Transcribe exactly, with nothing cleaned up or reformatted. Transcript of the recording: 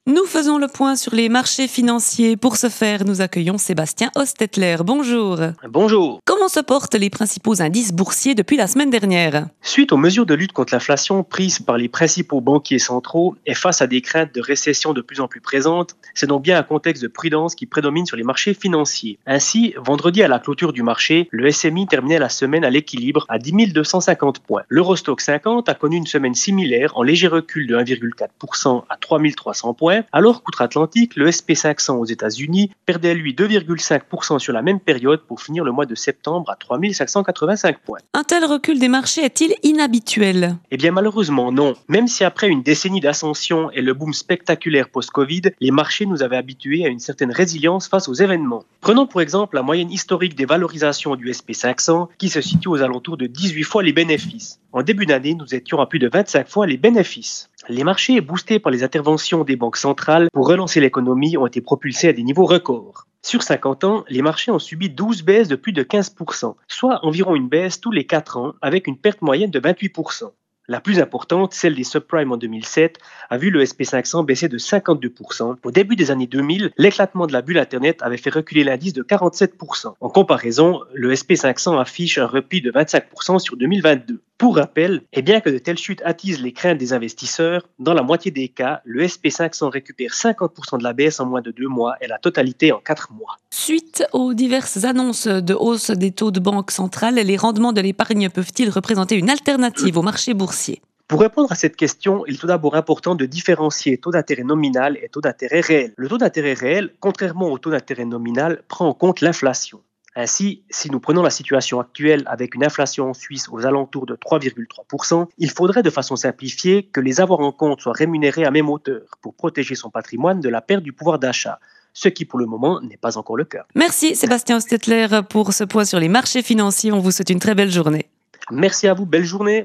Nous faisons le point sur les marchés financiers. Pour ce faire, nous accueillons Sébastien Hostetler. Bonjour. Bonjour. Comment se portent les principaux indices boursiers depuis la semaine dernière ? Suite aux mesures de lutte contre l'inflation prises par les principaux banquiers centraux et face à des craintes de récession de plus en plus présentes, c'est donc bien un contexte de prudence qui prédomine sur les marchés financiers. Ainsi, vendredi à la clôture du marché, le S M I terminait la semaine à l'équilibre à dix mille deux cent cinquante points. L'Eurostoxx cinquante a connu une semaine similaire en léger recul de un virgule quatre pour cent à trois mille trois cents points, alors qu'outre-Atlantique, le S and P cinq cents aux États-Unis perdait lui deux virgule cinq pour cent sur la même période pour finir le mois de septembre à trois mille cinq cent quatre-vingt-cinq points. Un tel recul des marchés est-il inhabituel ? Eh bien malheureusement non. Même si après une décennie d'ascension et le boom spectaculaire post-Covid, les marchés nous avaient habitués à une certaine résilience face aux événements. Prenons pour exemple la moyenne historique des valorisations du S and P cinq cents qui se situe aux alentours de dix-huit fois les bénéfices. En début d'année, nous étions à plus de vingt-cinq fois les bénéfices. Les marchés, boostés par les interventions des banques centrales pour relancer l'économie, ont été propulsés à des niveaux records. Sur cinquante ans, les marchés ont subi douze baisses de plus de quinze pour cent, soit environ une baisse tous les quatre ans, avec une perte moyenne de vingt-huit pour cent. La plus importante, celle des subprimes en deux mille sept, a vu le S and P cinq cents baisser de cinquante-deux pour cent. Au début des années deux mille, l'éclatement de la bulle Internet avait fait reculer l'indice de quarante-sept pour cent. En comparaison, le S and P cinq cents affiche un repli de vingt-cinq pour cent sur deux mille vingt-deux. Pour rappel, et bien que de telles chutes attisent les craintes des investisseurs, dans la moitié des cas, le S and P cinq cents récupère cinquante pour cent de la baisse en moins de deux mois et la totalité en quatre mois. Suite aux diverses annonces de hausse des taux de banque centrale, les rendements de l'épargne peuvent-ils représenter une alternative au marché boursier ? Pour répondre à cette question, il est tout d'abord important de différencier taux d'intérêt nominal et taux d'intérêt réel. Le taux d'intérêt réel, contrairement au taux d'intérêt nominal, prend en compte l'inflation. Ainsi, si nous prenons la situation actuelle avec une inflation en Suisse aux alentours de trois virgule trois pour cent, il faudrait de façon simplifiée que les avoirs en compte soient rémunérés à même hauteur pour protéger son patrimoine de la perte du pouvoir d'achat, ce qui pour le moment n'est pas encore le cas. Merci Sébastien Hostetler pour ce point sur les marchés financiers. On vous souhaite une très belle journée. Merci à vous, belle journée.